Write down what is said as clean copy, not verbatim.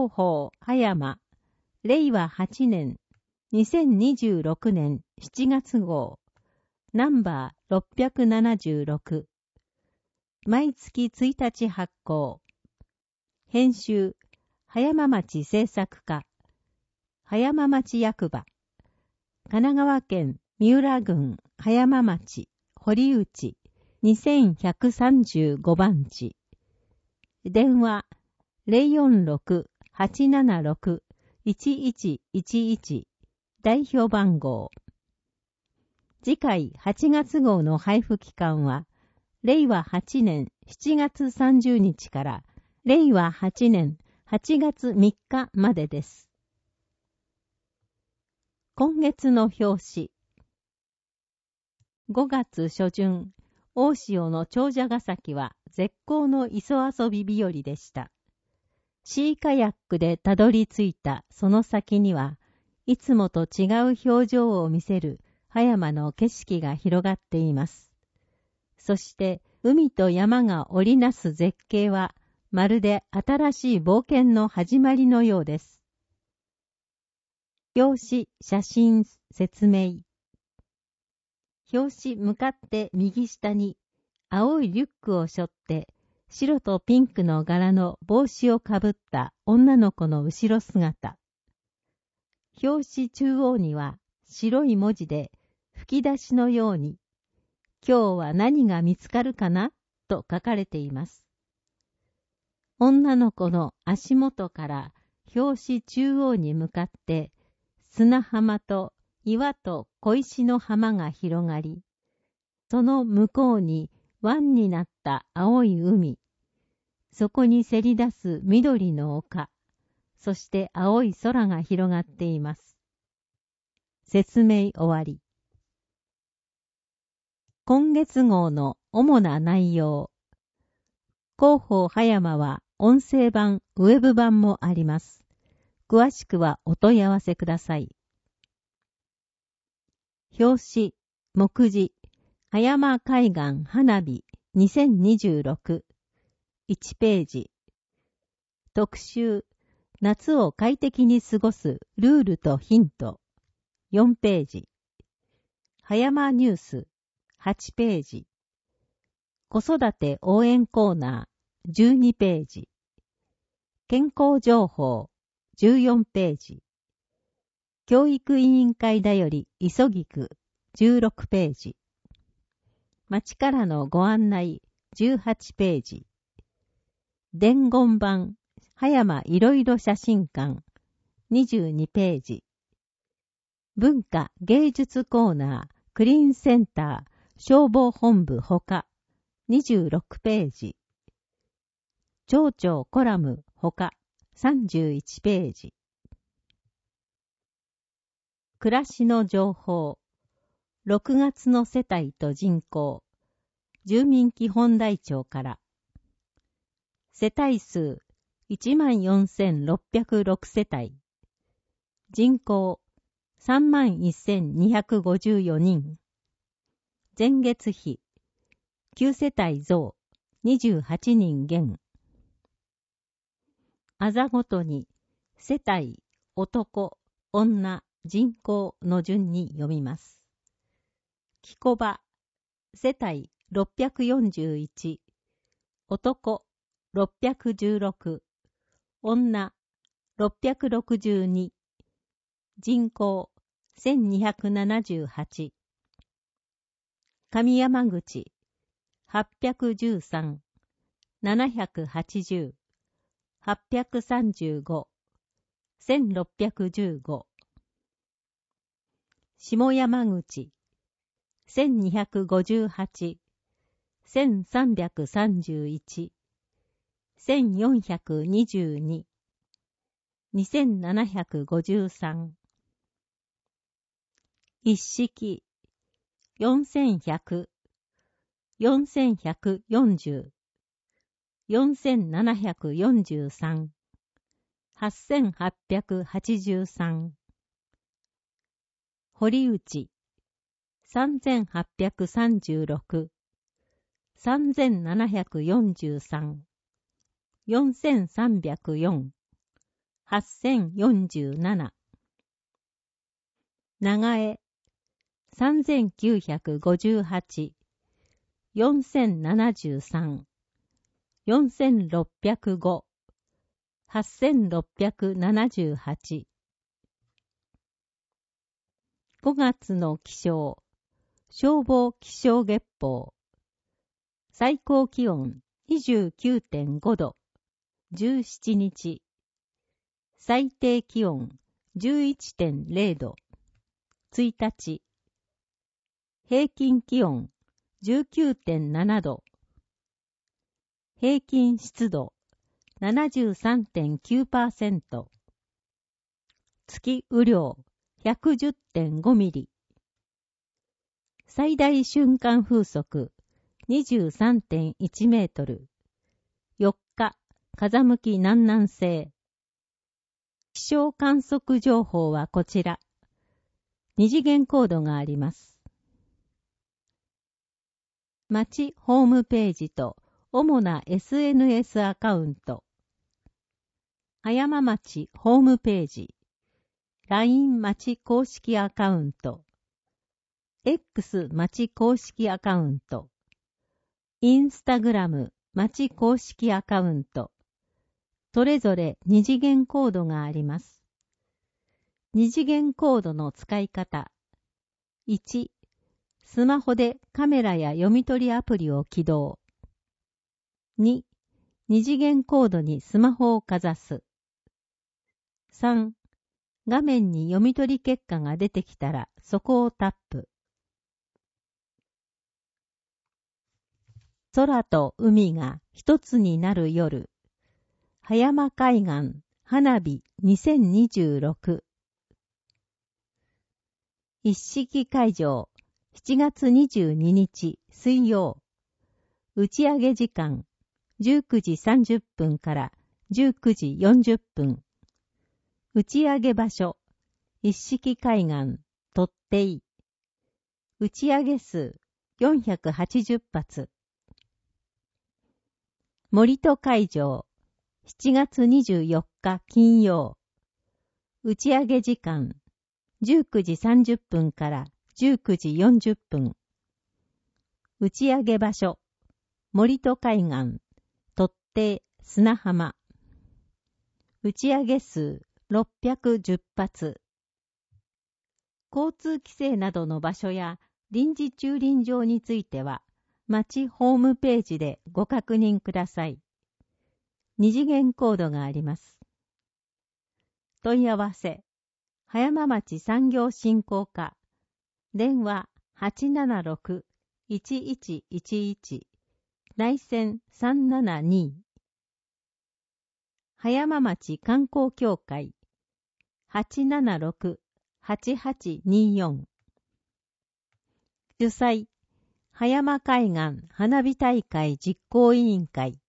広報葉山令和8年2026年7月号ナンバー676毎月1日発行編集葉山町製作課葉山町役場神奈川県三浦郡葉山町堀内2135番地電話 046-876-1111 代表番号次回8月号の配布期間は令和8年7月30日から令和8年8月3日までです。今月の表紙5月初旬、大潮の長者ヶ崎は絶好の磯遊び日和でした。シーカヤックでたどり着いたその先にはいつもと違う表情を見せる葉山の景色が広がっています。そして海と山が織りなす絶景はまるで新しい冒険の始まりのようです。表紙、写真、説明。表紙向かって右下に青いリュックを背負って白とピンクの柄の帽子をかぶった女の子の後ろ姿。表紙中央には白い文字で吹き出しのように今日は何が見つかるかなと書かれています。女の子の足元から表紙中央に向かって砂浜と岩と小石の浜が広がり、その向こうに湾になった青い海、そこにせり出す緑の丘、そして青い空が広がっています。説明終わり。今月号の主な内容。広報葉山は音声版、ウェブ版もあります。詳しくはお問い合わせください。表紙、目次、葉山海岸花火2026、1ページ。特集、夏を快適に過ごすルールとヒント、4ページ。葉山ニュース、8ページ。子育て応援コーナー、12ページ。健康情報、14ページ。教育委員会だより急ぎく、16ページ。町からのご案内、18ページ。伝言版、葉山いろいろ写真館、22ページ。文化芸術コーナー、クリーンセンター、消防本部ほか、26ページ。町長コラムほか、31ページ。暮らしの情報。6月の世帯と人口。住民基本台帳から。世帯数 14,606 世帯。人口 31,254 人。前月比。9世帯増。28人減。あざごとに世帯、男、女、人口の順に読みます。きこば、世帯641、男616、女662、人口1278。上山口、813、780、835、1615。下山口、1258、1331、1422、2753。一式、4100、4140、4743、8883。堀内、3836、3743、4304。 8047。長江3958、4073、4605、8678。5月の気象、消防気象月報。最高気温 29.5 度、17日。最低気温 11.0 度、1日。平均気温 19.7 度。平均湿度 73.9%。月雨量 110.5 ミリ。最大瞬間風速 23.1 メートル。4日、風向き南南西。気象観測情報はこちら。二次元コードがあります。町ホームページと主な SNS アカウント。葉山町ホームページ。LINE 町公式アカウント。X 町公式アカウント。Instagram 町公式アカウント。それぞれ二次元コードがあります。二次元コードの使い方。1、スマホでカメラや読み取りアプリを起動。2、二次元コードにスマホをかざす。3、画面に読み取り結果が出てきたらそこをタップ。空と海が一つになる夜。葉山海岸花火2026。一式会場7月22日水曜。打ち上げ時間19時30分から19時40分。打ち上げ場所一式海岸鳥定。打ち上げ数480発。森戸会場7月24日金曜。打ち上げ時間19時30分から19時40分。打ち上げ場所森戸海岸鳥定砂浜。打ち上げ数610発。交通規制などの場所や臨時駐輪場については町ホームページでご確認ください。二次元コードがあります。問い合わせ、葉山町産業振興課、電話 876-1111、内線372。葉山町観光協会、876-8824。主催、葉山海岸花火大会実行委員会。